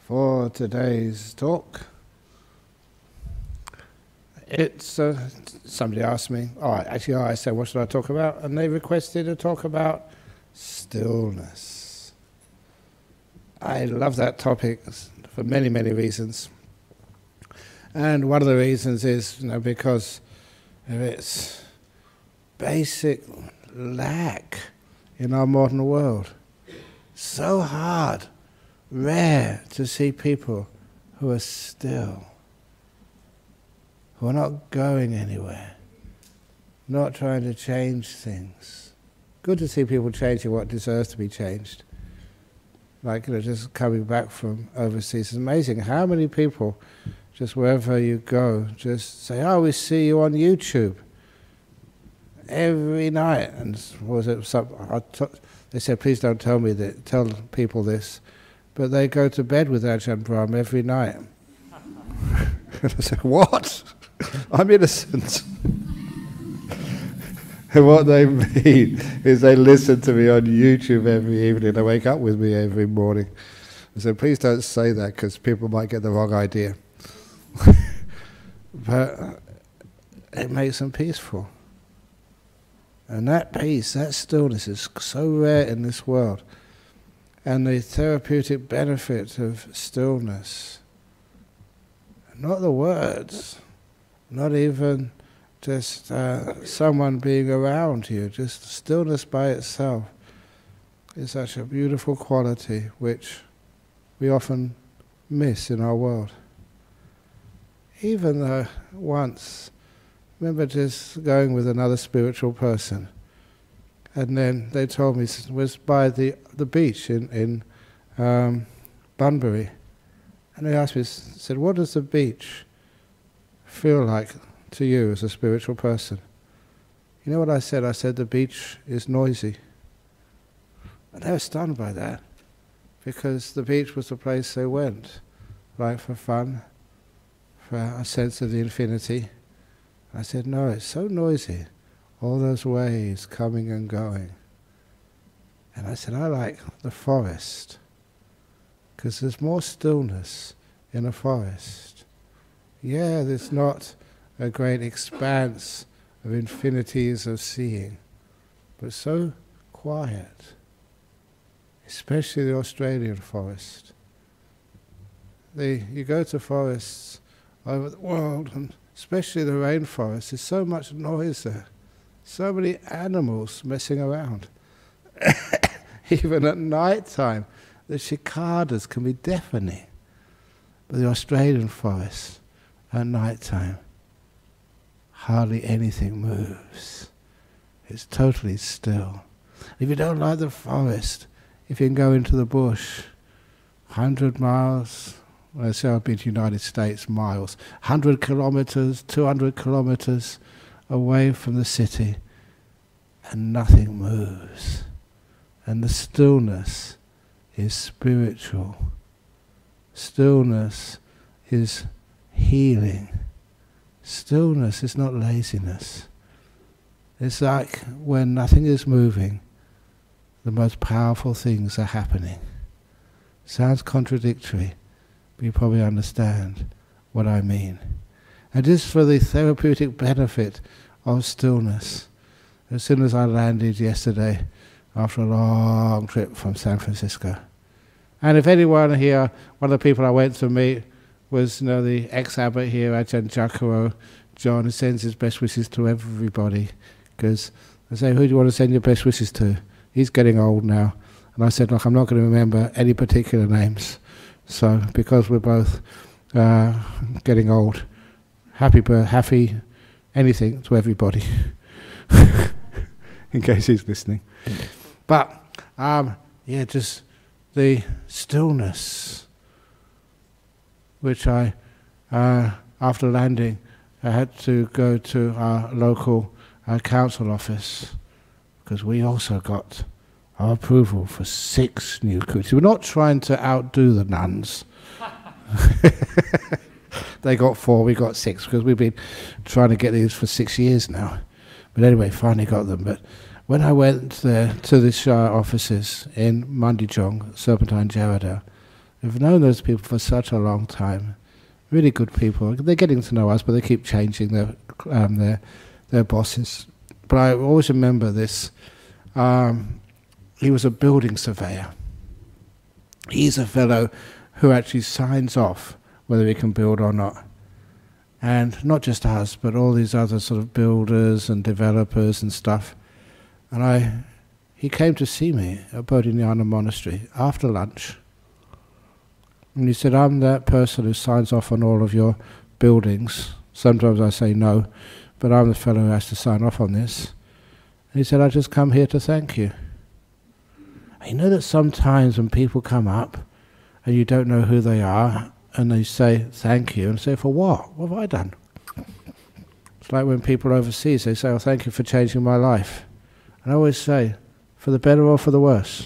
For today's talk, it's somebody asked me, I said, what should I talk about? And they requested to talk about stillness. I love that topic for many, many reasons. And one of the reasons is, because of its basic lack in our modern world. So hard, rare to see people who are still, who are not going anywhere, not trying to change things. Good to see people changing what deserves to be changed. Like, just coming back from overseas. It's amazing how many people, just wherever you go, just say, oh, we see you on YouTube every night. And was it they said, please don't tell people this, but they go to bed with Ajahn Brahm every night. And I said, what? I'm innocent. And what they mean is they listen to me on YouTube every evening. They wake up with me every morning. I said, please don't say that because people might get the wrong idea. But it makes them peaceful. And that peace, that stillness is so rare in this world. And the therapeutic benefit of stillness, not the words, not even just someone being around you, just stillness by itself is such a beautiful quality which we often miss in our world. Even though once, remember just going with another spiritual person, and then they told me it was by the beach in Bunbury, and they asked me, said, what does the beach feel like to you as a spiritual person? You know what I said? I said the beach is noisy. And they were stunned by that, because the beach was the place they went, like for fun, for a sense of the infinity. I said, no, it's so noisy, all those waves coming and going. And I said, I like the forest, because there's more stillness in a forest. Yeah, there's not a great expanse of infinities of seeing, but so quiet, especially the Australian forest. You go to forests over the world, and especially the rainforest, there's so much noise there, so many animals messing around. Even at night time, the cicadas can be deafening. But the Australian forest, at night time, hardly anything moves. It's totally still. If you don't like the forest, if you can go into the bush, 100 miles, let's say I've been to the United States, miles, 100 kilometers, 200 kilometers away from the city, and nothing moves. And the stillness is spiritual. Stillness is healing. Stillness is not laziness. It's like when nothing is moving, the most powerful things are happening. Sounds contradictory, but you probably understand what I mean. And just for the therapeutic benefit of stillness, as soon as I landed yesterday, after a long trip from San Francisco, and if anyone here, one of the people I went to meet was the ex-abbot here, Ajahn Jakaro John, who sends his best wishes to everybody, because I say, who do you want to send your best wishes to? He's getting old now. And I said, look, I'm not going to remember any particular names. So, because we're both getting old, happy anything to everybody, in case he's listening. But, just the stillness, which I, after landing, I had to go to our local council office, because we also got our approval for 6 new kutis. We're not trying to outdo the nuns. They got 4, we got 6, because we've been trying to get these for 6 years now. But anyway, finally got them. But when I went there to the Shire offices in Mundijong, Serpentine Jarrahdale, We've known those people for such a long time. Really good people. They're getting to know us, but they keep changing their bosses. But I always remember this. He was a building surveyor. He's a fellow who actually signs off whether we can build or not. And not just us, but all these other sort of builders and developers and stuff. And he came to see me at Bodhinyana Monastery after lunch. And he said, I'm that person who signs off on all of your buildings. Sometimes I say no, but I'm the fellow who has to sign off on this. And he said, I just come here to thank you. And you know that sometimes when people come up and you don't know who they are, and they say thank you, and say, for what? What have I done? It's like when people overseas, they say, oh, thank you for changing my life. And I always say, for the better or for the worse?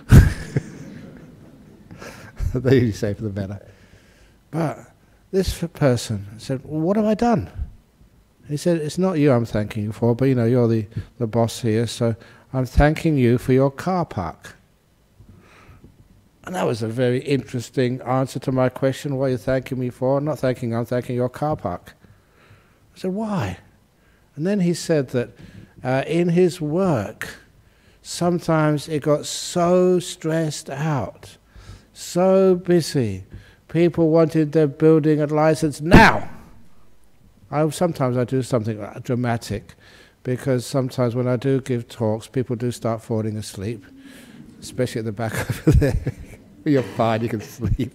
They usually say for the better. But this person said, well, what have I done? He said, it's not you I'm thanking you for, but you're the boss here, so I'm thanking you for your car park. And that was a very interesting answer to my question, what are you thanking me for? I'm not thanking you, I'm thanking your car park. I said, why? And then he said that in his work, sometimes it got so stressed out, so busy, people wanted their building and license now. Sometimes I do something dramatic, because sometimes when I do give talks, people do start falling asleep, especially at the back over there. You're fine, you can sleep.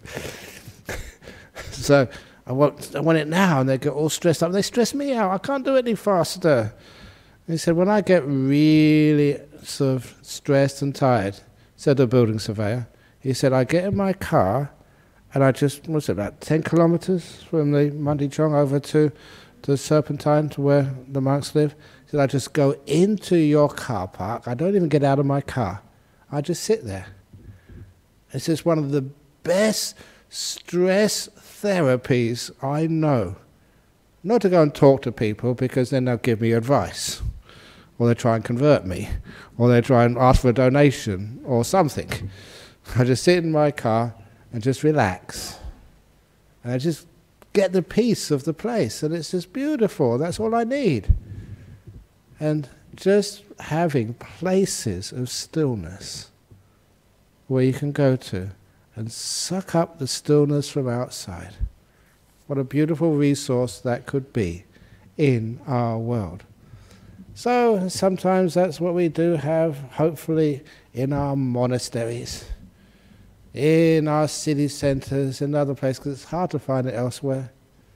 So I want it now, and they get all stressed up. They stress me out, I can't do it any faster. And he said, when I get really sort of stressed and tired, said the building surveyor, he said, I get in my car, and I just, about 10 kilometers from the Mundichong over to the Serpentine, to where the monks live. He said, I just go into your car park, I don't even get out of my car, I just sit there. It's just one of the best stress therapies I know. Not to go and talk to people, because then they'll give me advice, or they'll try and convert me, or they'll try and ask for a donation, or something. I just sit in my car and just relax. And I just get the peace of the place, and it's just beautiful. That's all I need. And just having places of stillness where you can go to and suck up the stillness from outside. What a beautiful resource that could be in our world. So sometimes that's what we do have, hopefully, in our monasteries, in our city centres, in other places, because it's hard to find it elsewhere.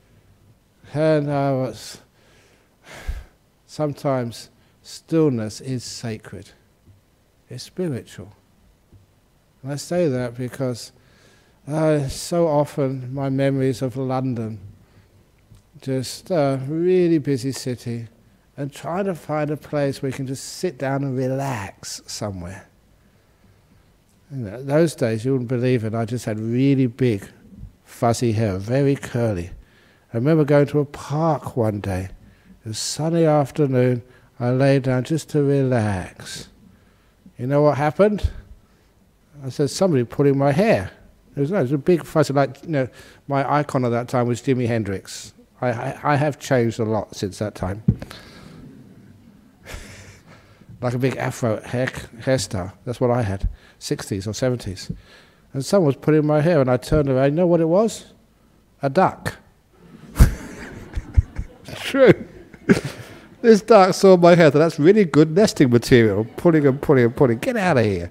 And sometimes stillness is sacred. It's spiritual. And I say that because so often my memories of London, just a really busy city, and trying to find a place where you can just sit down and relax somewhere. Those days, you wouldn't believe it, I just had really big fuzzy hair, very curly. I remember going to a park one day. It was a sunny afternoon. I lay down just to relax. You know what happened? I said, somebody pulling my hair. It was a big fuzzy, my icon at that time was Jimi Hendrix. I have changed a lot since that time. Like a big afro hairstyle. That's what I had. 60s or 70s. And someone was putting my hair, and I turned around. You know what it was? A duck. True. This duck saw my hair. That's really good nesting material. Pulling and pulling and pulling. Get out of here.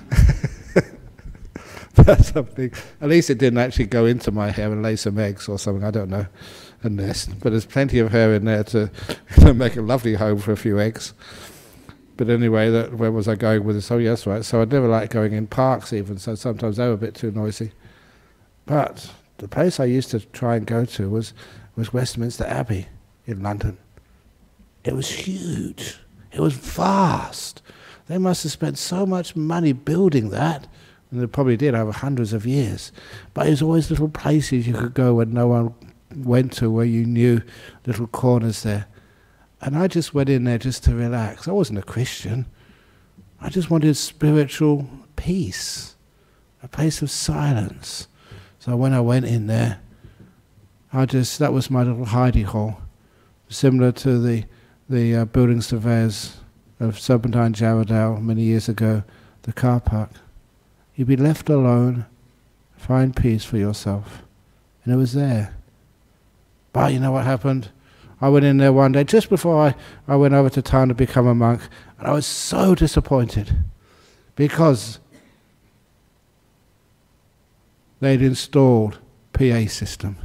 That's something. At least it didn't actually go into my hair and lay some eggs or something. I don't know. A nest. But there's plenty of hair in there to make a lovely home for a few eggs. But anyway, where was I going with this? Oh, yes, right. So I never liked going in parks even, so sometimes they were a bit too noisy. But the place I used to try and go to was Westminster Abbey in London. It was huge. It was vast. They must have spent so much money building that, and they probably did over hundreds of years. But it was always little places you could go when no one went to, where you knew little corners there. And I just went in there just to relax. I wasn't a Christian. I just wanted spiritual peace, a place of silence, So when I went in there, that was my little hidey hole, similar to the building surveyors of Serpentine Jarrahdale many years ago, the car park. You'd be left alone, find peace for yourself. And it was there. But you know what happened? I went in there one day, just before I went over to town to become a monk, and I was so disappointed because they'd installed PA system.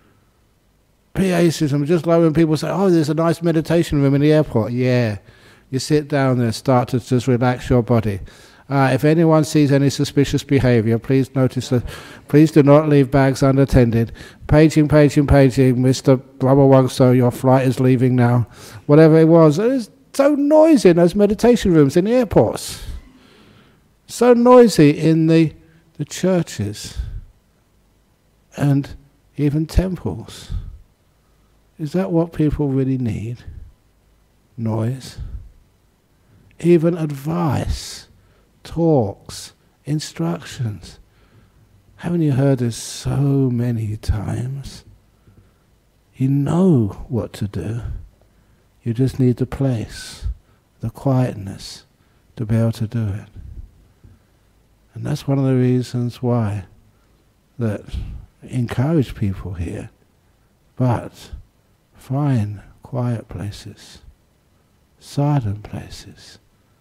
PA system, just like when people say, oh, there's a nice meditation room in the airport. Yeah, you sit down there, start to just relax your body. If anyone sees any suspicious behavior, please notice that. Please do not leave bags unattended. Paging, Mr. Brahma Wangso, your flight is leaving now. Whatever it was so noisy in those meditation rooms in the airports. So noisy in the churches and even temples. Is that what people really need? Noise? Even advice, talks, instructions. Haven't you heard this so many times? You know what to do. You just need the place, the quietness to be able to do it. And that's one of the reasons why that I encourage people here. But find quiet places, silent places.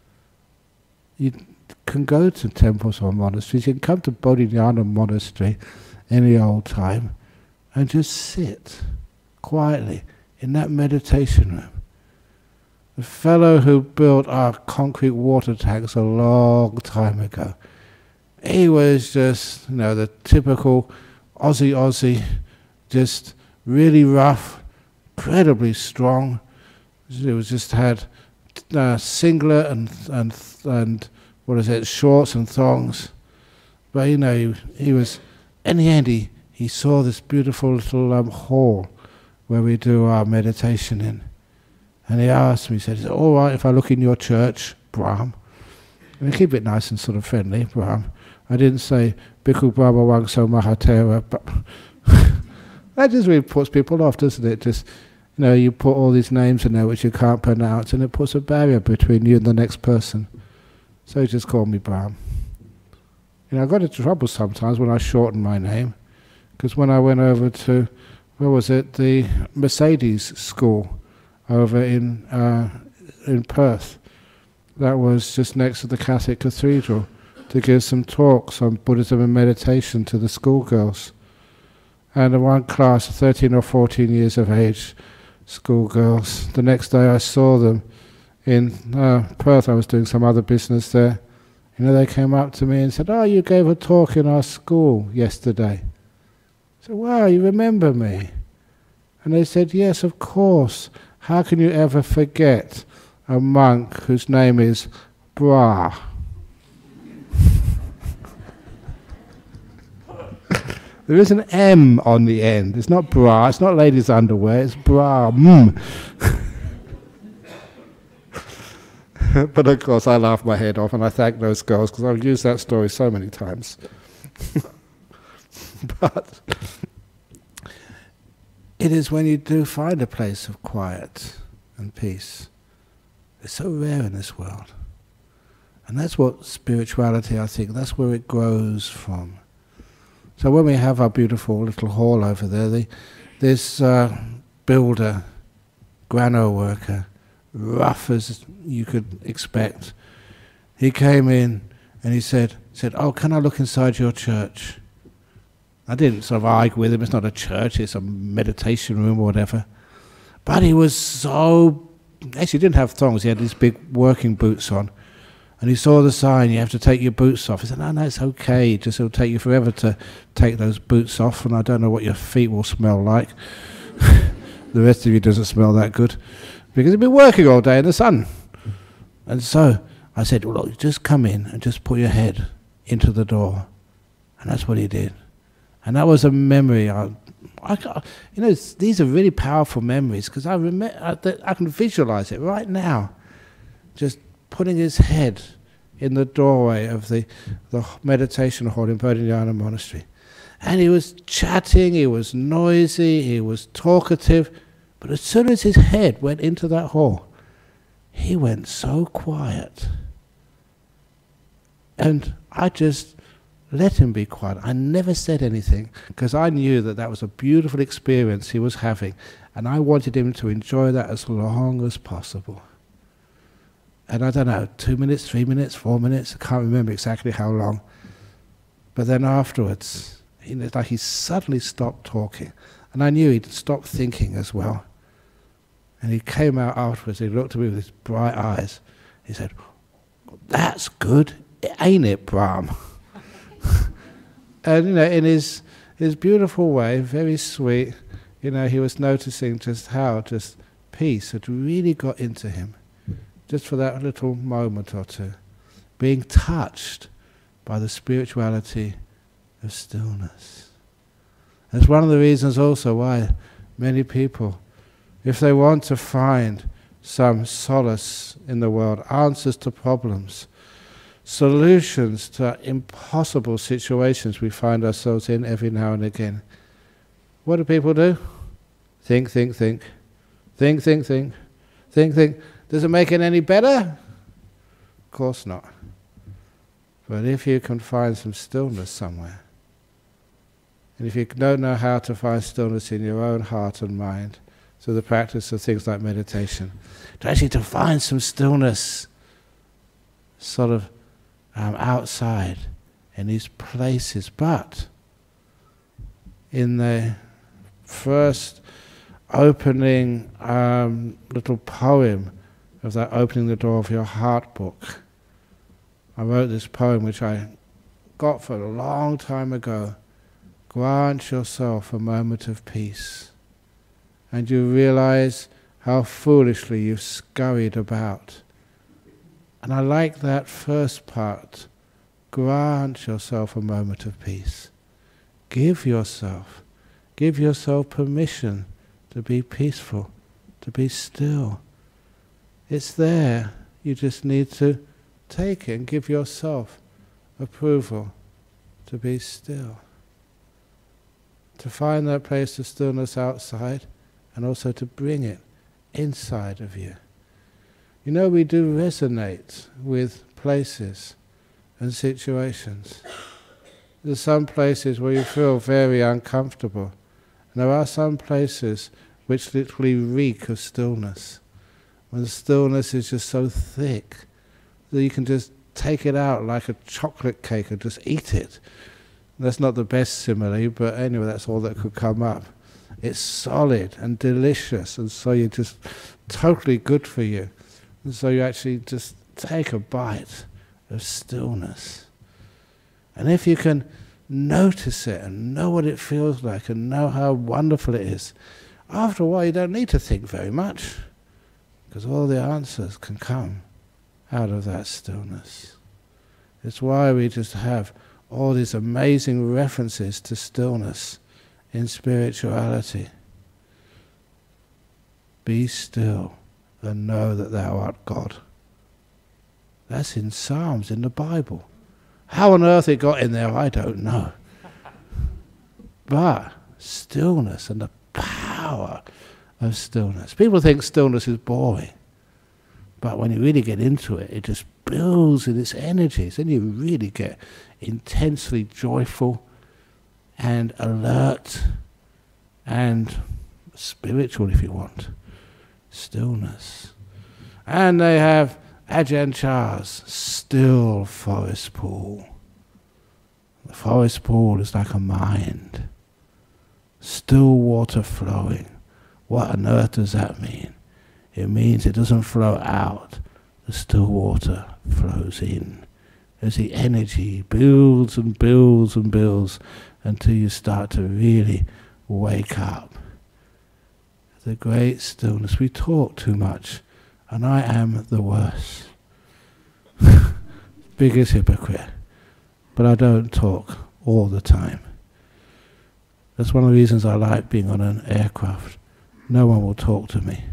You can go to temples or monasteries. You can come to Bodhinyana Monastery any old time and just sit quietly in that meditation room. The fellow who built our concrete water tanks a long time ago, he was just, the typical Aussie, just really rough, incredibly strong. He was just had singlet and what is it, shorts and thongs. But he was, in the end he saw this beautiful little hall where we do our meditation in. And he asked me, he said, is it all right if I look in your church, Brahm? And keep it nice and sort of friendly, Brahm. I didn't say Bhikkhu Brahma Wangso Mahatera, but that just really puts people off, doesn't it? Just, you put all these names in there which you can't pronounce, and it puts a barrier between you and the next person. So he just called me Brahm. I got into trouble sometimes when I shortened my name, because when I went over to, the Mercedes School over in Perth, that was just next to the Catholic Cathedral, to give some talks on Buddhism and meditation to the schoolgirls. And in one class, 13 or 14 years of age, schoolgirls, the next day I saw them in Perth. I was doing some other business there. They came up to me and said, oh, you gave a talk in our school yesterday. I said, wow, you remember me? And they said, yes, of course. How can you ever forget a monk whose name is Bra? There is an M on the end. It's not bra, it's not ladies' underwear, it's bra. But of course I laughed my head off and I thank those girls because I've used that story so many times. But it is when you do find a place of quiet and peace. It's so rare in this world. And that's what spirituality, I think, that's where it grows from. So when we have our beautiful little hall over there, this builder, grano worker, rough as you could expect, he came in and he said, oh, can I look inside your church? I didn't sort of argue with him. It's not a church, it's a meditation room or whatever. But he was so... Actually, he didn't have thongs. He had these big working boots on. And he saw the sign, you have to take your boots off. He said, no, it's okay. It'll take you forever to take those boots off, and I don't know what your feet will smell like. The rest of you doesn't smell that good, because you've been working all day in the sun. And so I said, well, look, just come in and just put your head into the door. And that's what he did. And that was a memory. These are really powerful memories, because I can visualize it right now. Just putting his head in the doorway of the meditation hall in Bodhinyana Monastery. And he was chatting, he was noisy, he was talkative, but as soon as his head went into that hall, he went so quiet. And I just let him be quiet. I never said anything, because I knew that that was a beautiful experience he was having, and I wanted him to enjoy that as long as possible. And I don't know, 2 minutes, 3 minutes, 4 minutes, I can't remember exactly how long. But then afterwards, he suddenly stopped talking. And I knew he'd stopped thinking as well. And he came out afterwards, he looked at me with his bright eyes. He said, "That's good, ain't it, Brahm?" And in his beautiful way, very sweet, he was noticing just how peace had really got into him, just for that little moment or two, being touched by the spirituality of stillness. That's one of the reasons also why many people, if they want to find some solace in the world, answers to problems, solutions to impossible situations we find ourselves in every now and again, what do people do? Think, think, think. Think, think, think. Think, think. Does it make it any better? Of course not. But if you can find some stillness somewhere, and if you don't know how to find stillness in your own heart and mind, through the practice of things like meditation, to find some stillness sort of outside in these places, but in the first opening little poem of that Opening the Door of Your Heart book, I wrote this poem which I got for a long time ago. Grant yourself a moment of peace, and you realize how foolishly you've scurried about. And I like that first part. Grant yourself a moment of peace. Give yourself permission to be peaceful, to be still. It's there. You just need to take it and give yourself approval to be still. To find that place of stillness outside, and also to bring it inside of you. We do resonate with places and situations. There's some places where you feel very uncomfortable, and there are some places which literally reek of stillness. When the stillness is just so thick that you can just take it out like a chocolate cake and just eat it. That's not the best simile, but anyway, that's all that could come up. It's solid and delicious, and so you're just totally good for you. And so you actually just take a bite of stillness. And if you can notice it and know what it feels like and know how wonderful it is, after a while you don't need to think very much, because all the answers can come out of that stillness. It's why we just have all these amazing references to stillness in spirituality. Be still and know that thou art God. That's in Psalms, in the Bible. How on earth it got in there, I don't know. But stillness and the power of stillness. People think stillness is boring. But when you really get into it, it just builds in its energies. Then you really get intensely joyful and alert and spiritual, if you want. Stillness. And they have Ajahn Chah's still forest pool. The forest pool is like a mind. Still water flowing. What on earth does that mean? It means it doesn't flow out. The still water flows in. As the energy builds and builds and builds until you start to really wake up. The great stillness. We talk too much, and I am the worst. Biggest hypocrite. But I don't talk all the time. That's one of the reasons I like being on an aircraft. No one will talk to me.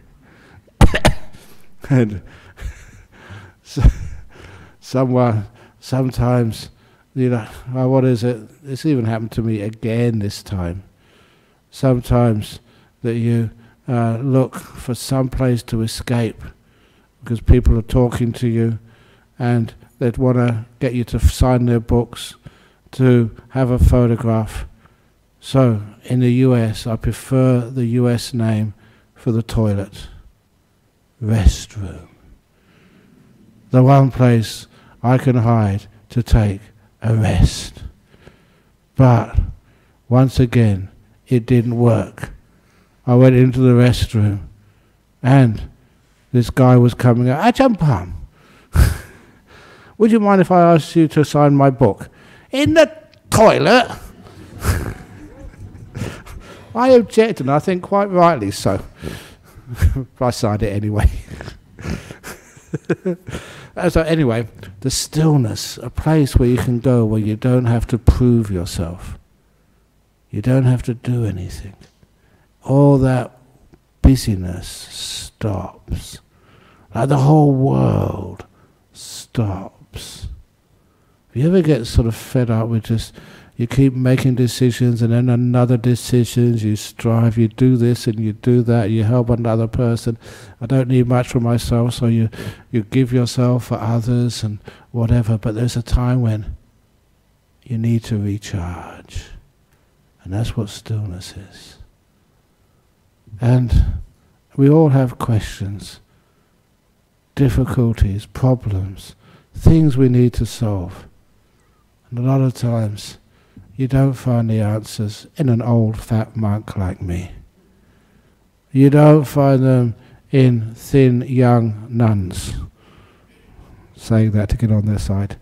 And so, someone Sometimes, oh, what is it? This even happened to me again this time. Sometimes that you look for some place to escape because people are talking to you and they'd want to get you to sign their books, to have a photograph. So, in the US, I prefer the US name for the toilet. Restroom. The one place I can hide to take a rest. But, once again, it didn't work. I went into the restroom and this guy was coming out, Achampam, would you mind if I asked you to sign my book? In the toilet? I objected, and I think quite rightly so. I signed it anyway. So anyway, the stillness, a place where you can go where you don't have to prove yourself. You don't have to do anything. All that busyness stops. Like the whole world stops. If you ever get sort of fed up with just, you keep making decisions and then another decision, you strive, you do this and you do that, you help another person. I don't need much for myself, so you give yourself for others and whatever, but there's a time when you need to recharge. And that's what stillness is. And we all have questions, difficulties, problems, things we need to solve. And a lot of times, you don't find the answers in an old fat monk like me. You don't find them in thin young nuns. Saying that to get on their side.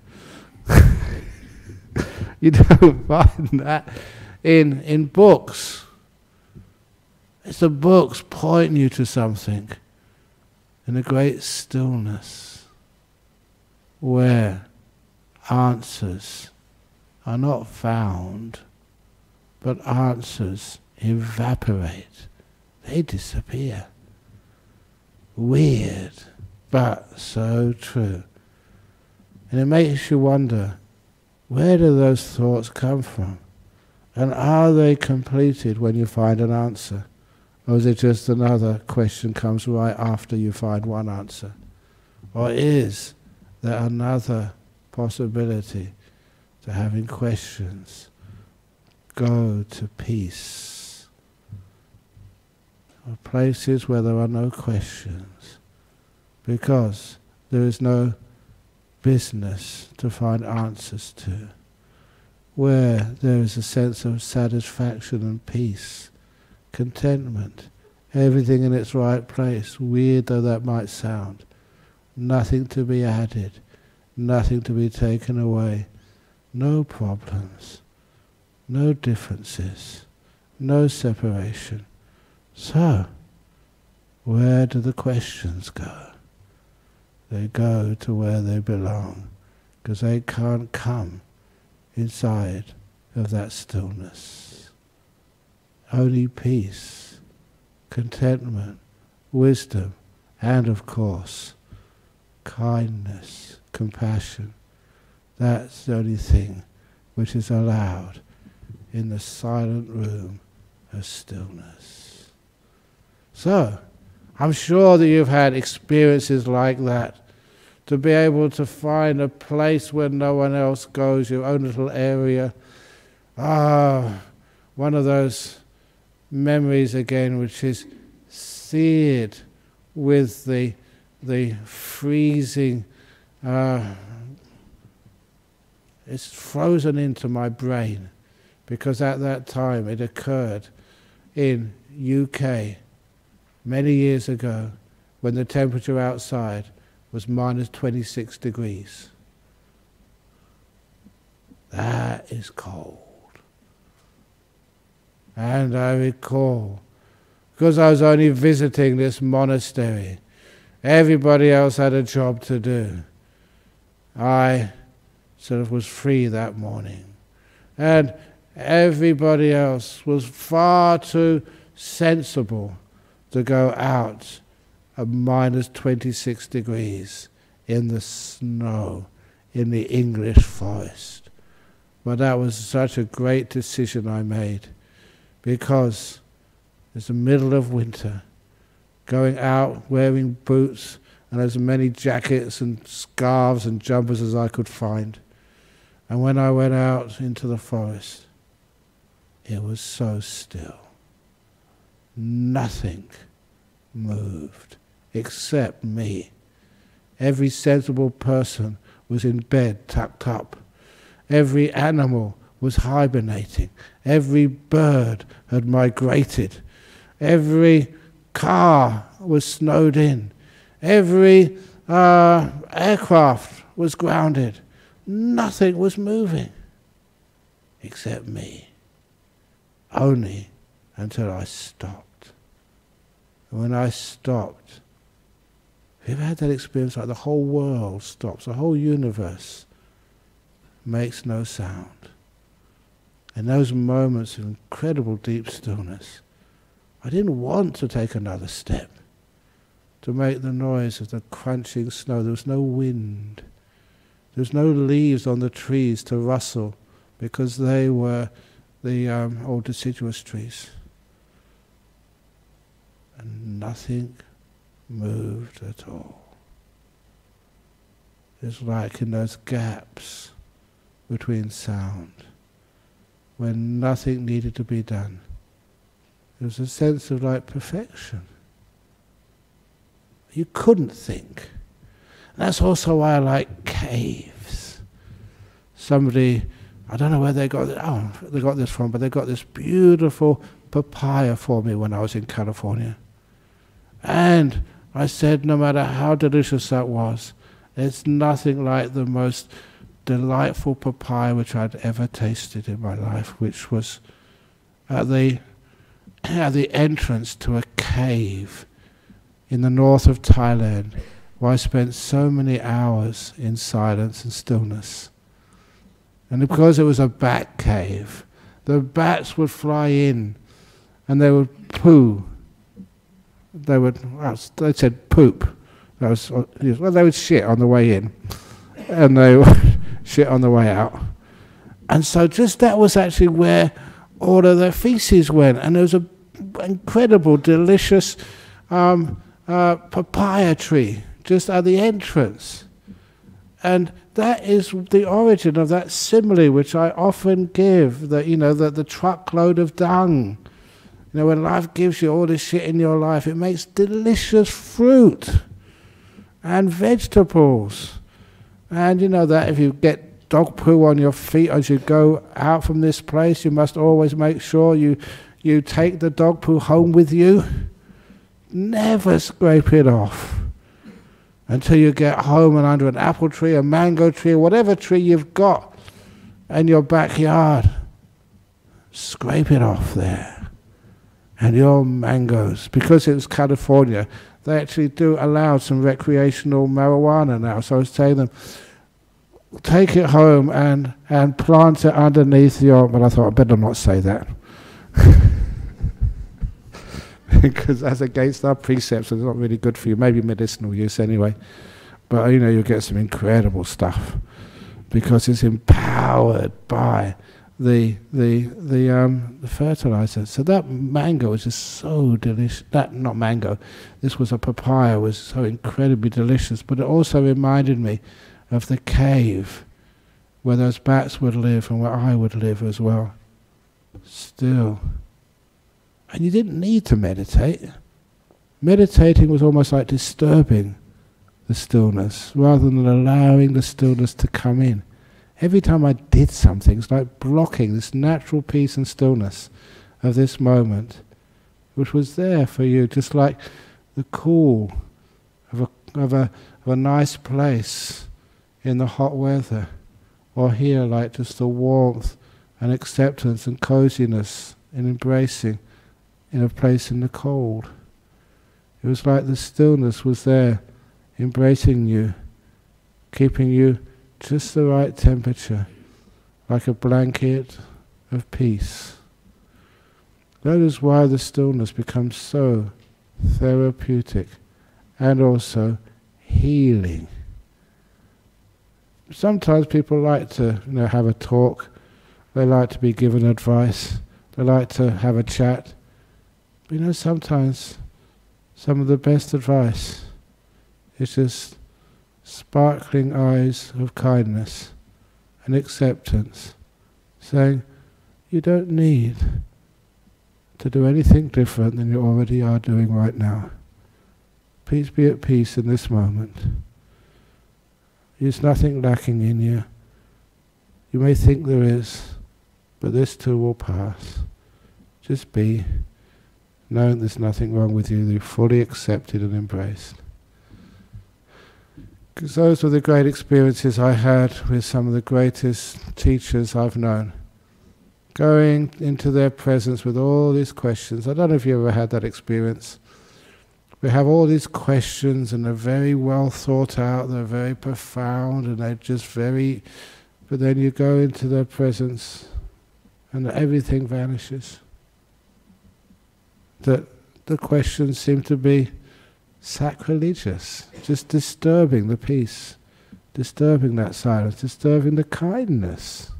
You don't find that in books. It's the books pointing you to something in a great stillness where answers are not found, but answers evaporate. They disappear. Weird, but so true. And it makes you wonder, where do those thoughts come from? And are they completed when you find an answer? Or is it just another question comes right after you find one answer? Or is there another possibility to having questions go to peace? Or places where there are no questions, because there is no business to find answers to, where there is a sense of satisfaction and peace, contentment, everything in its right place, weird though that might sound, nothing to be added, nothing to be taken away, no problems, no differences, no separation. So, where do the questions go? They go to where they belong, because they can't come inside of that stillness. Only peace, contentment, wisdom, and of course, kindness, compassion. That's the only thing which is allowed in the silent room of stillness. So, I'm sure that you've had experiences like that, to be able to find a place where no one else goes, your own little area. One of those memories again, which is seared with the freezing, it's frozen into my brain, because at that time it occurred in UK many years ago, when the temperature outside was minus 26 degrees. That is cold. And I recall, because I was only visiting this monastery, everybody else had a job to do. I sort of was free that morning. And everybody else was far too sensible to go out at minus 26 degrees in the snow, in the English forest. But that was such a great decision I made, because it's the middle of winter, going out wearing boots and as many jackets and scarves and jumpers as I could find. And when I went out into the forest, it was so still. Nothing moved except me. Every sensible person was in bed tucked up. Every animal was hibernating. Every bird had migrated. Every car was snowed in. Every aircraft was grounded. Nothing was moving except me. Only until I stopped. And when I stopped, have you ever had that experience like the whole world stops, the whole universe makes no sound? In those moments of incredible deep stillness, I didn't want to take another step to make the noise of the crunching snow. There was no wind. There was no leaves on the trees to rustle, because they were the old deciduous trees. And nothing moved at all. It's like in those gaps between sound, when nothing needed to be done. There was a sense of like perfection. You couldn't think. And that's also why I like caves. Somebody, I don't know where they got this from, but they got this beautiful papaya for me when I was in California. And I said, no matter how delicious that was, it's nothing like the most delightful papaya which I'd ever tasted in my life, which was at the entrance to a cave in the north of Thailand, where I spent so many hours in silence and stillness. And because it was a bat cave, the bats would fly in and they would poo. They said poop. That was, well, they would shit on the way in and they would shit on the way out. And so just that was actually where all of their feces went. And there was an incredible, delicious papaya tree just at the entrance. And that is the origin of that simile which I often give, that, the truckload of dung. When life gives you all this shit in your life, it makes delicious fruit and vegetables. And that if you get dog poo on your feet as you go out from this place, you must always make sure you take the dog poo home with you. Never scrape it off until you get home and under an apple tree, a mango tree, whatever tree you've got in your backyard. Scrape it off there. And your mangoes, because it was California, they actually do allow some recreational marijuana now. So I was telling them, take it home and plant it underneath your... But I thought, I better not say that. Because that's against our precepts, and it's not really good for you. Maybe medicinal use anyway. But you'll get some incredible stuff, because it's empowered by the fertilizer. So that mango was just so delicious. Not mango, this was a papaya, was so incredibly delicious. But it also reminded me of the cave where those bats would live and where I would live as well. Still. And you didn't need to meditate. Meditating was almost like disturbing the stillness rather than allowing the stillness to come in. Every time I did something, it's like blocking this natural peace and stillness of this moment, which was there for you, just like the cool of a nice place in the hot weather, or here like just the warmth and acceptance and coziness and embracing in a place in the cold. It was like the stillness was there, embracing you, keeping you just the right temperature, like a blanket of peace. That is why the stillness becomes so therapeutic and also healing. sometimes people like to, have a talk. They like to be given advice. They like to have a chat. But sometimes some of the best advice is just sparkling eyes of kindness and acceptance, saying, you don't need to do anything different than you already are doing right now. Please be at peace in this moment. There's nothing lacking in you. You may think there is, but this too will pass. Just be, knowing there's nothing wrong with you, you're fully accepted and embraced. Because those were the great experiences I had with some of the greatest teachers I've known. Going into their presence with all these questions. I don't know if you ever had that experience. We have all these questions and they're very well thought out, they're very profound, and they're just very... But then you go into their presence and everything vanishes. That the questions seem to be sacrilegious, just disturbing the peace, disturbing that silence, disturbing the kindness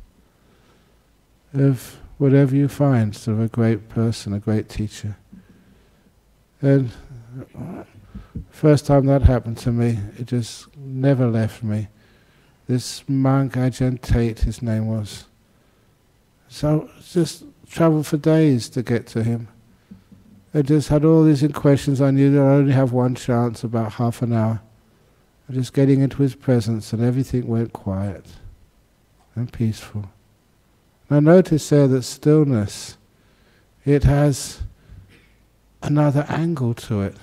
of whatever you find, sort of a great person, a great teacher. And first time that happened to me, it just never left me. This monk, Ajahn Tate, his name was. So just travelled for days to get to him. I just had all these questions. I knew that I only have one chance, about half an hour. And just getting into his presence, and everything went quiet and peaceful. And I noticed there that stillness, it has another angle to it.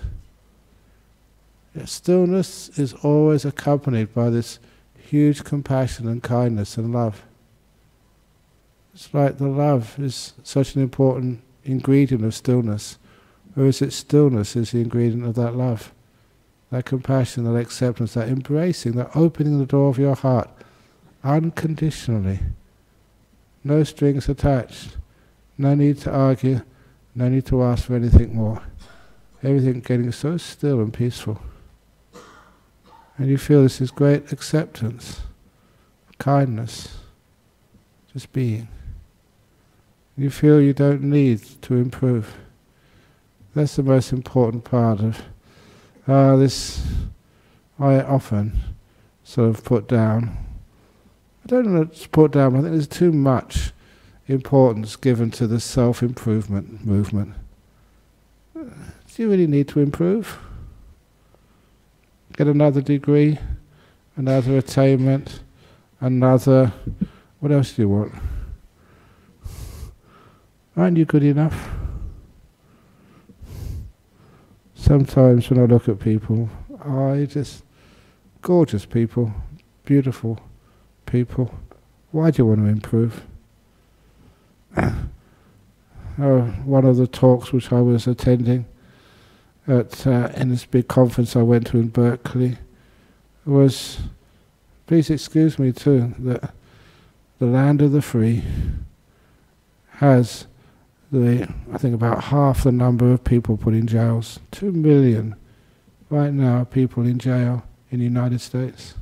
Stillness is always accompanied by this huge compassion and kindness and love. It's like the love is such an important ingredient of stillness, whereas its stillness is the ingredient of that love, that compassion, that acceptance, that embracing, that opening the door of your heart unconditionally. No strings attached, no need to argue, no need to ask for anything more. Everything getting so still and peaceful. And you feel this is great acceptance, kindness, just being. You feel you don't need to improve. That's the most important part of this. I often sort of put down. I don't know to put down, I think there's too much importance given to the self-improvement movement. Do you really need to improve? Get another degree, another attainment, another... What else do you want? Aren't you good enough? Sometimes when I look at people, gorgeous people, beautiful people. Why do you want to improve? One of the talks which I was attending in this big conference I went to in Berkeley was, please excuse me too, that the land of the free has I think about half the number of people put in jails. 2 million right now people in jail in the United States.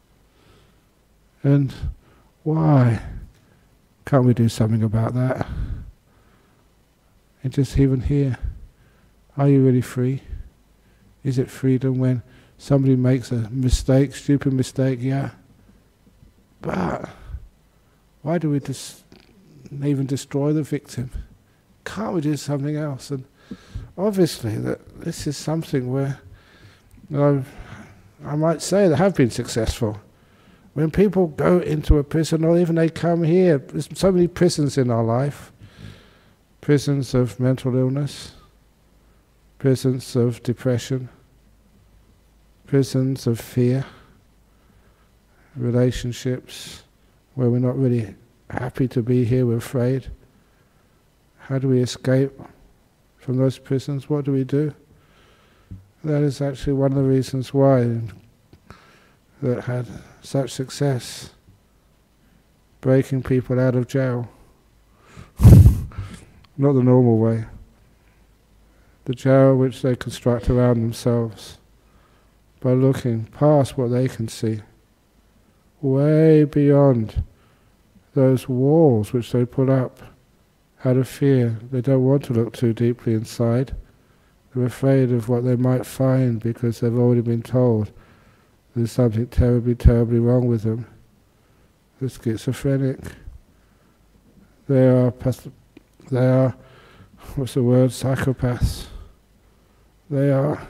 And why can't we do something about that? And just even here, are you really free? Is it freedom when somebody makes a mistake, stupid mistake? Yeah. But why do we even destroy the victim? Can't we do something else? And obviously that this is something where I might say they have been successful. When people go into a prison, or even they come here, there's so many prisons in our life. Prisons of mental illness, prisons of depression, prisons of fear, relationships where we're not really happy to be here, we're afraid. How do we escape from those prisons? What do we do? That is actually one of the reasons why that had such success, breaking people out of jail. Not the normal way. The jail which they construct around themselves by looking past what they can see, way beyond those walls which they put up out of fear. They don't want to look too deeply inside. They're afraid of what they might find because they've already been told there's something terribly, terribly wrong with them. They're schizophrenic. They are, what's the word, psychopaths. They are.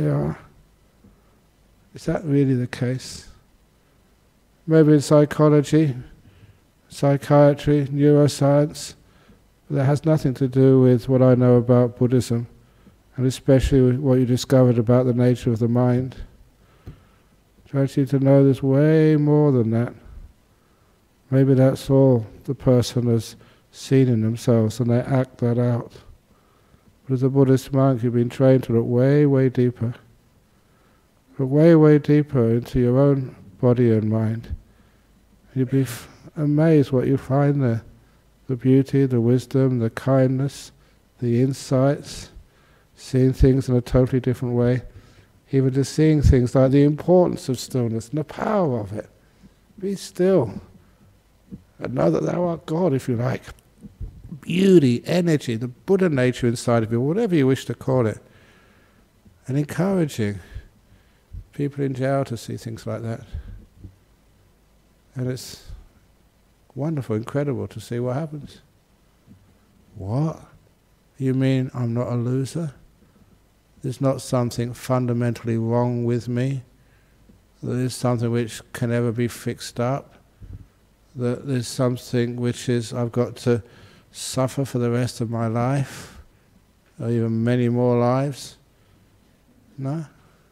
Is that really the case? Maybe in psychology, psychiatry, neuroscience, but that has nothing to do with what I know about Buddhism, and especially what you discovered about the nature of the mind. Try to know there's way more than that. Maybe that's all the person has seen in themselves and they act that out. But as a Buddhist monk, you've been trained to look way, way deeper. Look way, way deeper into your own body and mind. You'd be amazed what you find there. The beauty, the wisdom, the kindness, the insights, seeing things in a totally different way. Even just seeing things like the importance of stillness and the power of it. Be still. And know that thou art God, if you like. Beauty, energy, the Buddha nature inside of you, whatever you wish to call it. And encouraging people in jail to see things like that. And it's wonderful, incredible to see what happens. What? You mean I'm not a loser? There's not something fundamentally wrong with me? There's something which can never be fixed up? That there's something which is I've got to suffer for the rest of my life? Or even many more lives? No?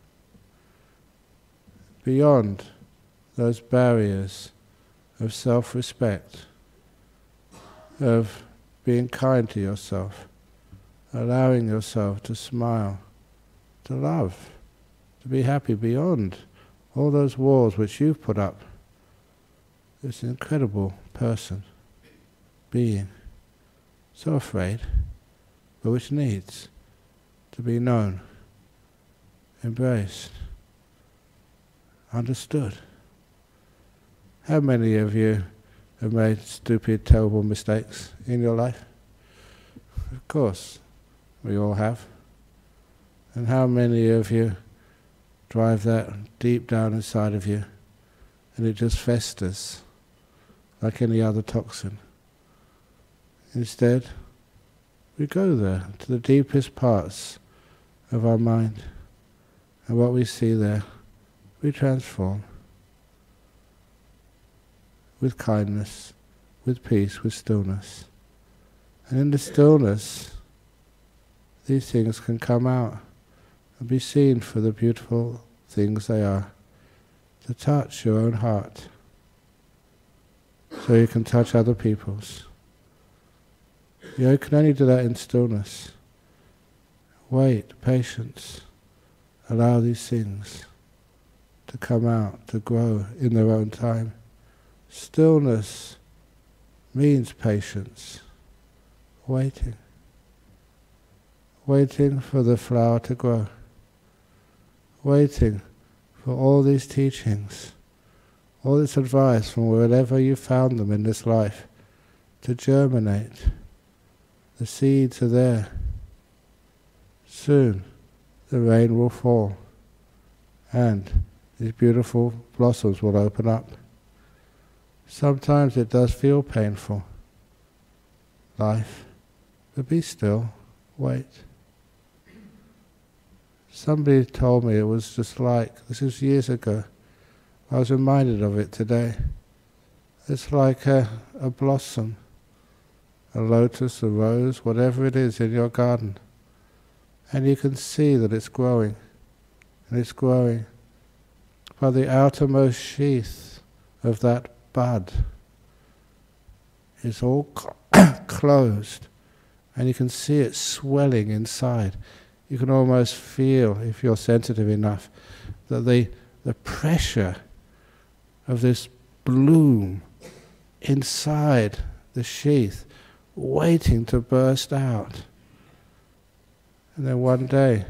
Beyond those barriers of self-respect, of being kind to yourself, allowing yourself to smile, to love, to be happy beyond all those walls which you've put up. It's an incredible person, being, so afraid, but which needs to be known, embraced, understood. How many of you have made stupid, terrible mistakes in your life? Of course, we all have. And how many of you drive that deep down inside of you and it just festers like any other toxin? Instead, we go there to the deepest parts of our mind, and what we see there, we transform with kindness, with peace, with stillness. And in the stillness, these things can come out and be seen for the beautiful things they are, to touch your own heart, so you can touch other people's. You can only do that in stillness. Wait, patience, allow these things to come out, to grow in their own time. Stillness means patience, waiting. Waiting for the flower to grow. Waiting for all these teachings, all this advice from wherever you found them in this life, to germinate. The seeds are there. Soon the rain will fall and these beautiful blossoms will open up. Sometimes it does feel painful, life, but be still, wait. Somebody told me it was just like, this was years ago, I was reminded of it today. It's like a blossom, a lotus, a rose, whatever it is in your garden. And you can see that it's growing, and it's growing. But the outermost sheath of that bud is all closed, and you can see it swelling inside. You can almost feel, if you're sensitive enough, that the pressure of this bloom inside the sheath, waiting to burst out. And then one day,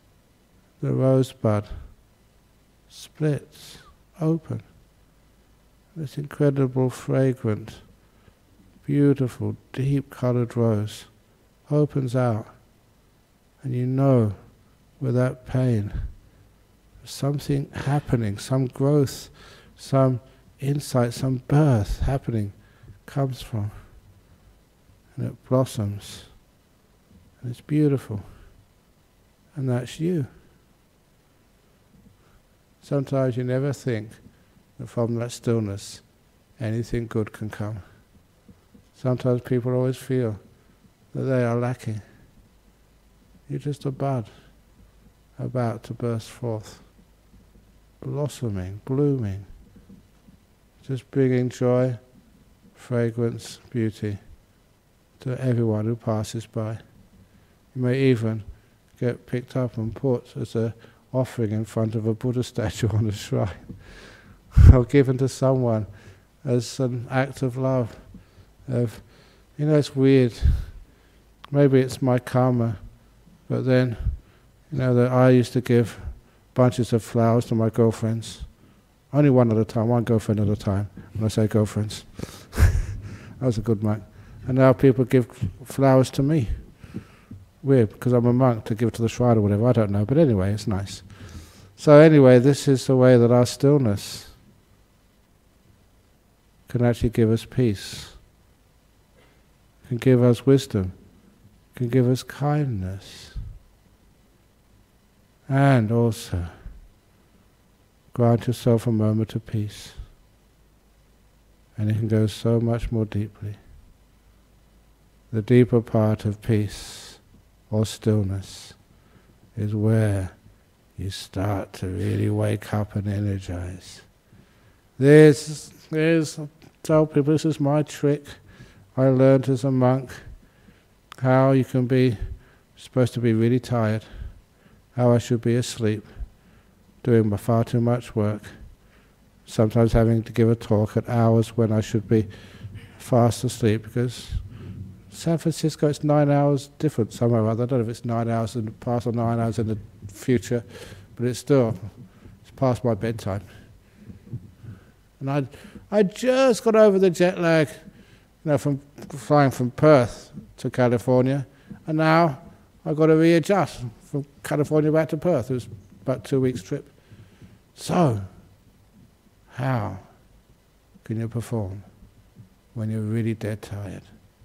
the rosebud splits open, this incredible fragrant, beautiful, deep-coloured rose opens out, and you know, without pain, something happening, some growth, some insight, some birth happening comes from, and it blossoms, and it's beautiful, and that's you. Sometimes you never think that from that stillness anything good can come. Sometimes people always feel that they are lacking. You're just a bud about to burst forth, blossoming, blooming, just bringing joy, fragrance, beauty to everyone who passes by. You may even get picked up and put as an offering in front of a Buddha statue on a shrine, or given to someone as an act of love. It's weird. Maybe it's my karma, but then, that I used to give bunches of flowers to my girlfriends. Only one at a time, one girlfriend at a time, when I say girlfriends. I was a good monk. And now people give flowers to me. Weird, because I'm a monk, to give to the shrine or whatever, I don't know, but anyway, it's nice. So anyway, this is the way that our stillness can actually give us peace, can give us wisdom, can give us kindness, and also grant yourself a moment of peace. And it can go so much more deeply. The deeper part of peace or stillness is where you start to really wake up and energize. Tell people, this is my trick. I learned as a monk how you can be supposed to be really tired, how I should be asleep, doing far too much work, sometimes having to give a talk at hours when I should be fast asleep, because San Francisco, it's 9 hours different somewhere or other. I don't know if it's 9 hours in the past or 9 hours in the future, but it's past my bedtime. And I just got over the jet lag, from flying from Perth to California, and now I've got to readjust from California back to Perth. It was about 2 weeks trip. So, how can you perform when you're really dead tired?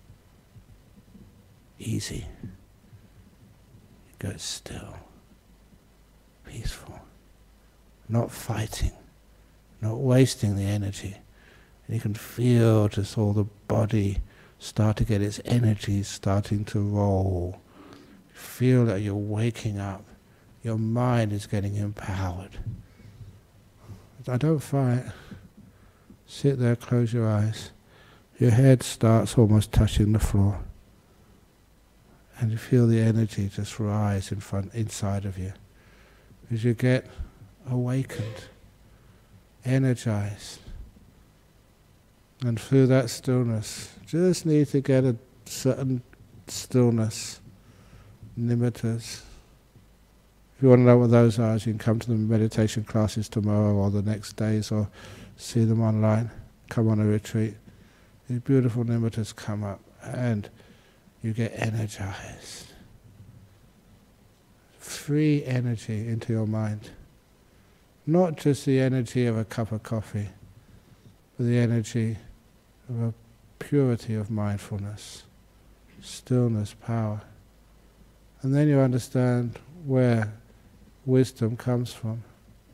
Easy. You go still, peaceful, not fighting, not wasting the energy. And you can feel just all the body start to get its energy starting to roll. Feel that you're waking up. Your mind is getting empowered. I don't fight. Sit there, close your eyes. Your head starts almost touching the floor. And you feel the energy just rise inside of you. As you get awakened, energized. And through that stillness, just need to get a certain stillness, nimittas. If you want to know what those are, you can come to the meditation classes tomorrow or the next days, or see them online. Come on a retreat. These beautiful nimittas come up, and you get energized. Free energy into your mind. Not just the energy of a cup of coffee, but the energy of a purity of mindfulness, stillness, power. And then you understand where wisdom comes from.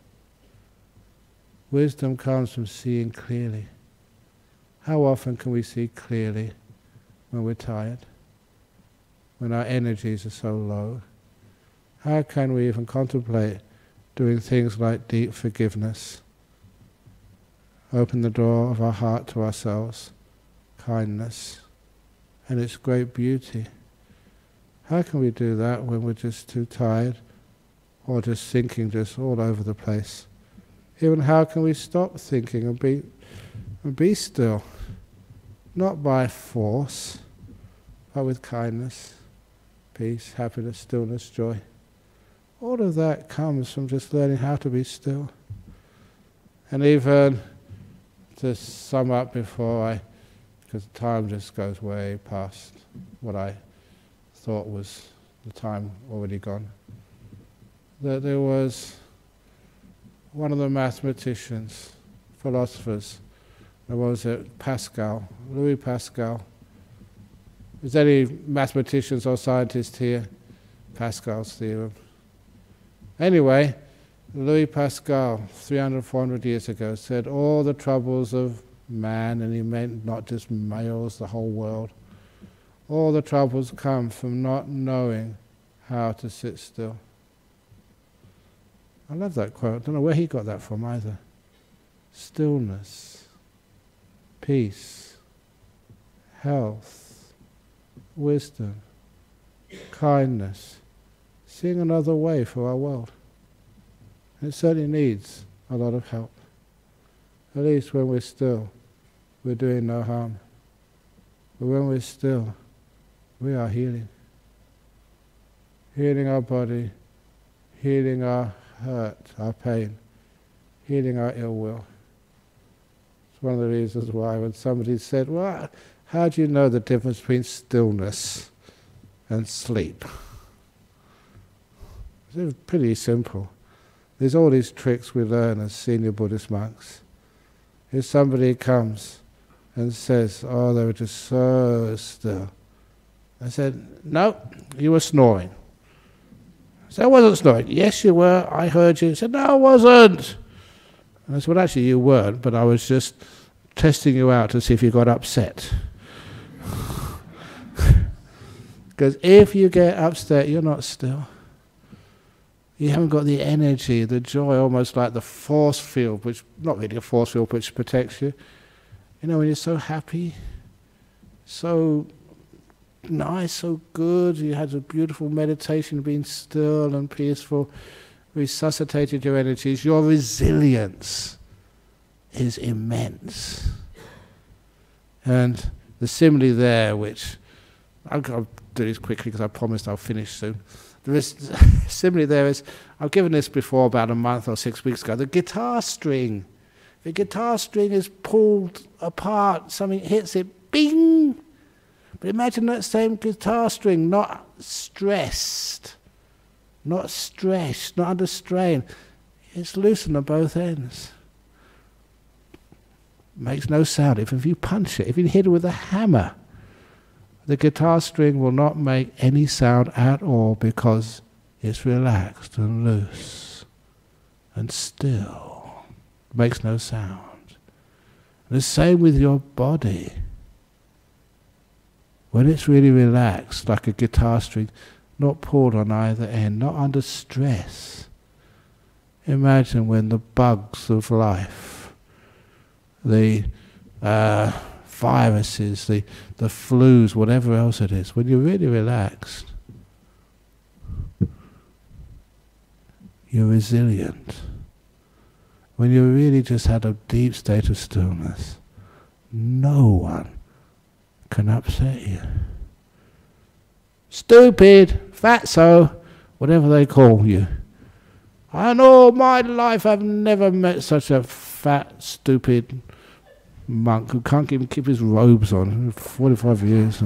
Wisdom comes from seeing clearly. How often can we see clearly when we're tired? When our energies are so low? How can we even contemplate doing things like deep forgiveness? Open the door of our heart to ourselves, kindness, and its great beauty. How can we do that when we're just too tired, or just thinking just all over the place? Even how can we stop thinking and be still? Not by force, but with kindness, peace, happiness, stillness, joy. All of that comes from just learning how to be still. And even to sum up before because time just goes way past what I thought was the time already gone, that there was one of the mathematicians, philosophers, what was it, Pascal, Louis Pascal. Is there any mathematicians or scientists here? Pascal's theorem. Anyway, Louis Pascal, 300, 400 years ago, said all the troubles of man, and he meant not just males, the whole world, all the troubles come from not knowing how to sit still. I love that quote. I don't know where he got that from either. Stillness, peace, health, wisdom, kindness, seeing another way for our world. It certainly needs a lot of help. At least when we're still, we're doing no harm. But when we're still, we are healing. Healing our body, healing our hurt, our pain, healing our ill will. It's one of the reasons why when somebody said, well, how do you know the difference between stillness and sleep? It's pretty simple. There's all these tricks we learn as senior Buddhist monks. If somebody comes and says, oh, they were just so still, I said, no, you were snoring. I said, I wasn't snoring. Yes, you were. I heard you. I said, no, I wasn't. And I said, well, actually, you weren't, but I was just testing you out to see if you got upset. Because if you get upset, you're not still. You haven't got the energy, the joy, almost like the force field, which, not really a force field, which protects you. You know, when you're so happy, so nice, so good, you had a beautiful meditation, being still and peaceful, resuscitated your energies, your resilience is immense. And the simile there, which, I'll do this quickly because I promised I'll finish soon. The simile there is, I've given this before about a month or 6 weeks ago, the guitar string. The guitar string is pulled apart, something hits it, bing! But imagine that same guitar string not stressed, not stressed, not under strain. It's loosened on both ends. Makes no sound. If you punch it, if you hit it with a hammer, the guitar string will not make any sound at all because it's relaxed and loose and still. It makes no sound. And the same with your body. When it's really relaxed, like a guitar string, not pulled on either end, not under stress. Imagine when the bugs of life, the viruses, the flus, whatever else it is, when you're really relaxed, you're resilient. When you really just had a deep state of stillness, no one can upset you. Stupid, fatso, whatever they call you. And all my life I've never met such a fat, stupid monk who can't even keep his robes on. 45 years.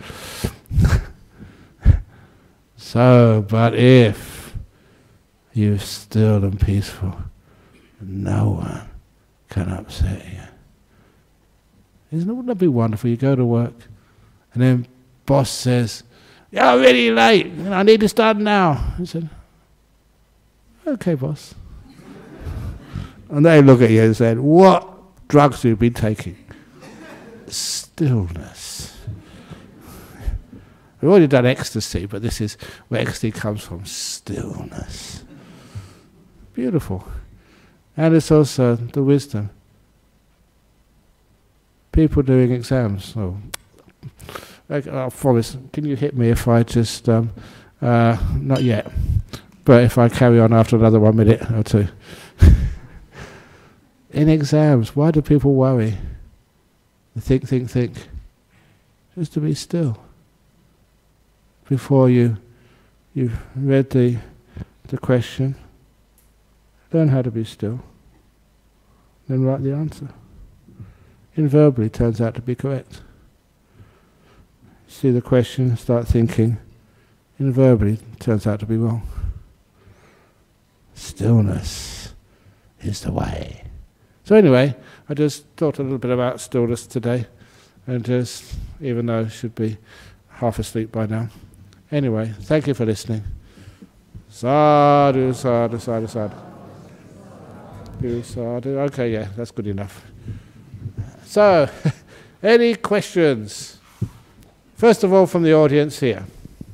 So, but if you're still and peaceful, no one can upset you. Wouldn't that be wonderful? You go to work, and then boss says, "You're really late. I need to start now." I said, "Okay, boss." And they look at you and say, "What drugs have you been taking?" Stillness. We've already done ecstasy, but this is where ecstasy comes from. Stillness. Beautiful. And it's also the wisdom. People doing exams. Oh, I promise. Can you hit me if I just not yet, but if I carry on after another 1 minute or two. In exams, why do people worry? Think. Just to be still. Before you've read the question, learn how to be still. Then write the answer. invariably turns out to be correct. See the question, start thinking, invariably turns out to be wrong. Stillness is the way. So anyway, I just thought a little bit about stillness today, and just, even though I should be half asleep by now. Anyway, thank you for listening. Sadhu, sadhu, sadhu, sadhu. Sadhu. Okay, yeah, that's good enough. So, any questions? First of all, from the audience here.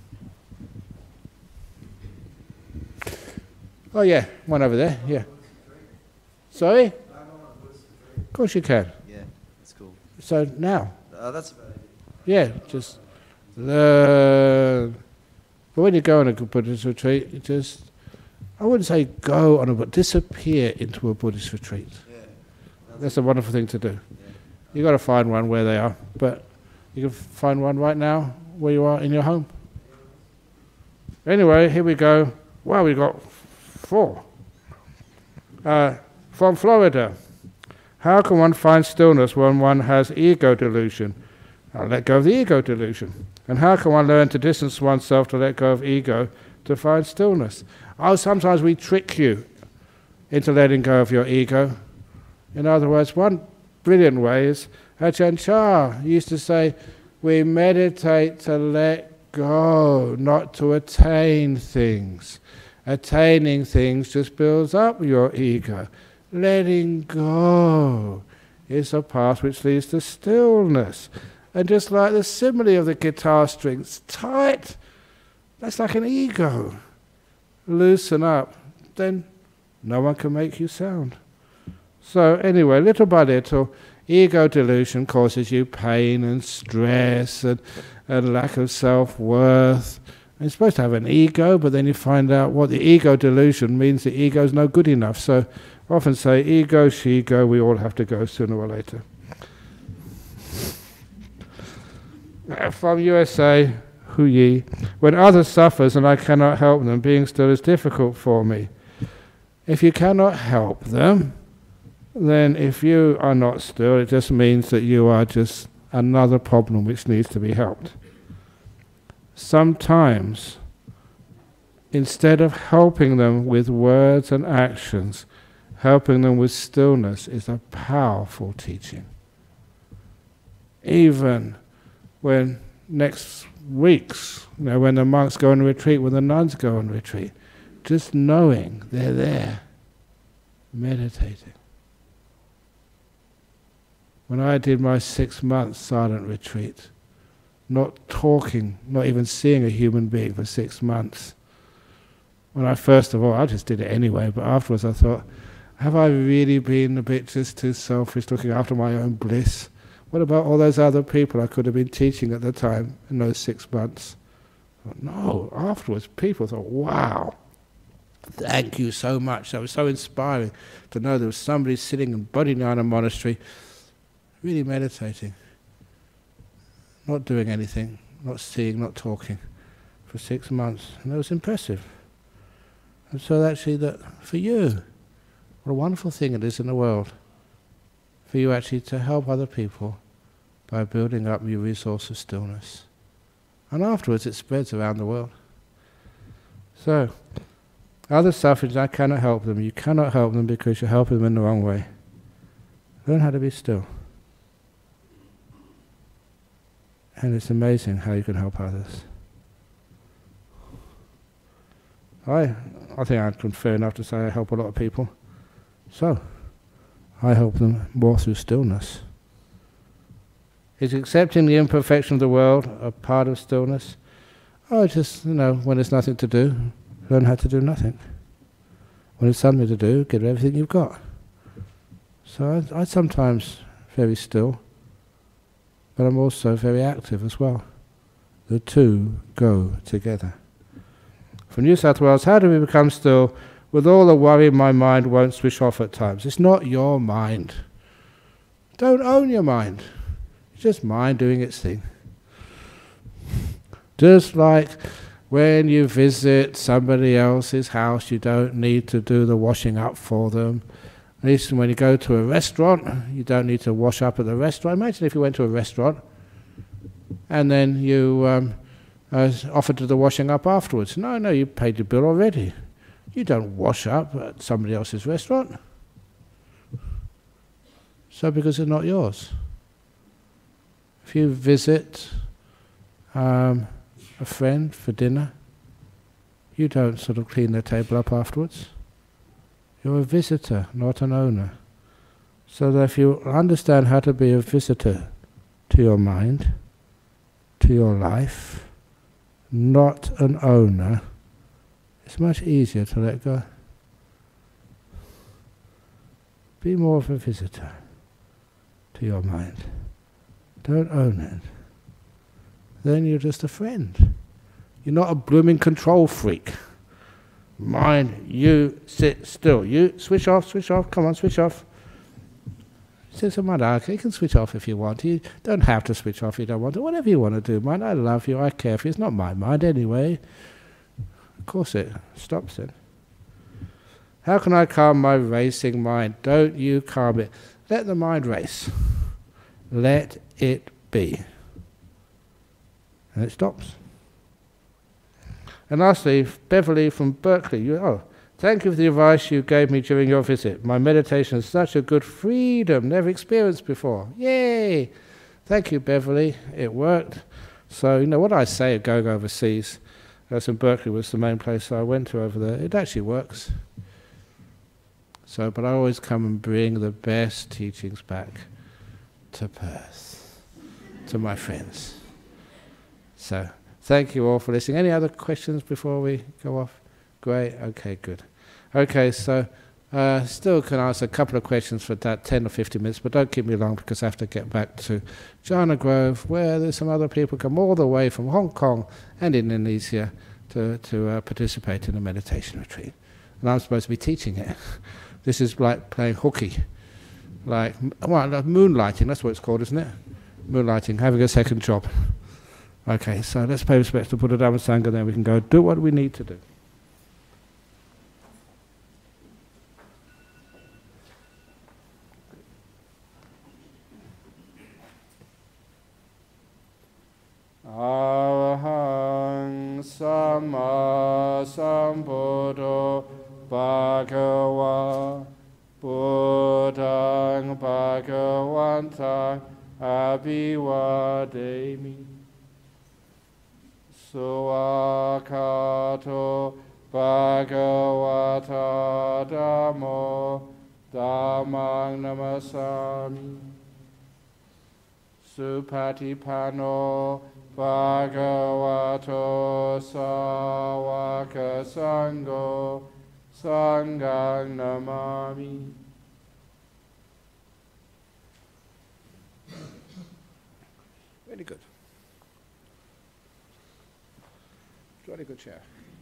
Oh yeah, one over there, yeah. Sorry? Of course you can. Yeah, that's cool. So now. That's about it. Yeah, just learn. But when you go on a Buddhist retreat, you just, I wouldn't say go on but disappear into a Buddhist retreat. Yeah. That's a wonderful thing to do. Yeah. You've got to find one where they are, but you can find one right now where you are in your home. Anyway, here we go. Wow, we got 4. From Florida. How can one find stillness when one has ego delusion? I'll let go of the ego delusion. And how can one learn to distance oneself to let go of ego to find stillness? Oh, sometimes we trick you into letting go of your ego. In other words, one brilliant way is Ajahn Chah used to say, we meditate to let go, not to attain things. Attaining things just builds up your ego. Letting go is a path which leads to stillness. And just like the simile of the guitar strings, tight, that's like an ego. Loosen up, then no one can make you sound. So anyway, little by little, ego delusion causes you pain and stress and lack of self-worth. You're supposed to have an ego, but then you find out what the ego delusion means. The ego's no good enough. So I often say, ego, she-go, we all have to go sooner or later. From USA, Huyi, when others suffers and I cannot help them, being still is difficult for me. If you cannot help them, then if you are not still, it just means that you are just another problem which needs to be helped. Sometimes, instead of helping them with words and actions, helping them with stillness is a powerful teaching. Even when next weeks, when the monks go on retreat, when the nuns go on retreat, just knowing they're there, meditating. When I did my 6-month silent retreat, not talking, not even seeing a human being for 6 months. When I first of all, I just did it anyway, but afterwards I thought, have I really been a bit just too selfish, looking after my own bliss? What about all those other people I could have been teaching at the time in those 6 months? But no, afterwards people thought, wow, thank you so much. That was so inspiring to know there was somebody sitting in Bodhinyana monastery, really meditating. Not doing anything, not seeing, not talking, for 6 months. And that was impressive. And so actually that, for you, what a wonderful thing it is in the world, for you actually to help other people by building up your resource of stillness. And afterwards it spreads around the world. So, other sufferers, I cannot help them. You cannot help them because you're helping them in the wrong way. Learn how to be still. And it's amazing how you can help others. I think I'm fair enough to say I help a lot of people. So, I help them more through stillness. Is accepting the imperfection of the world a part of stillness? Oh, just, when there's nothing to do, learn how to do nothing. When there's something to do, get everything you've got. So I sometimes very still, but I'm also very active as well. The two go together. From New South Wales, how do we become still with all the worry my mind won't switch off at times? It's not your mind. Don't own your mind. It's just mind doing its thing. Just like when you visit somebody else's house, you don't need to do the washing up for them. At least when you go to a restaurant, you don't need to wash up at the restaurant. Imagine if you went to a restaurant and then you offered to the washing up afterwards. No, no, you paid your bill already. You don't wash up at somebody else's restaurant. So because it's not yours. If you visit a friend for dinner, you don't sort of clean their table up afterwards. You're a visitor, not an owner. So that if you understand how to be a visitor to your mind, to your life, not an owner, it's much easier to let go. Be more of a visitor to your mind. Don't own it. Then you're just a friend. You're not a blooming control freak. Mind, you sit still. You switch off, come on, switch off. Says to mind, okay, you can switch off if you want. You don't have to switch off if you don't want to. Whatever you want to do, mind, I love you, I care for you. It's not my mind anyway. Of course it stops it. How can I calm my racing mind? Don't you calm it. Let the mind race. Let it be. And it stops. And lastly, Beverly from Berkeley. Thank you for the advice you gave me during your visit. My meditation is such a good freedom, never experienced before. Yay! Thank you, Beverly. It worked. So, what I say of going overseas, in Berkeley was the main place I went to over there. It actually works. So, but I always come and bring the best teachings back to Perth, to my friends. So, thank you all for listening. Any other questions before we go off? Great. Okay, good. Okay, so still can answer a couple of questions for that 10 or 15 minutes, but don't keep me long because I have to get back to Jhana Grove, where there's some other people come all the way from Hong Kong and Indonesia to participate in a meditation retreat. And I'm supposed to be teaching it. This is like playing hooky. Like moonlighting, that's what it's called, isn't it? Moonlighting, having a second job. Okay, so let's pay respects to Buddha, Dhamma, Sangha, then we can go do what we need to do. Arahang Sama Sambuddho Bhagava Buddhang Bhagavantang Abhivademi Suakato Bhagavata Dhammo Dhammang Namasami Supatipano Bhagavato Sawaka Sangho Sanghang Namami. Very good. Very good chair.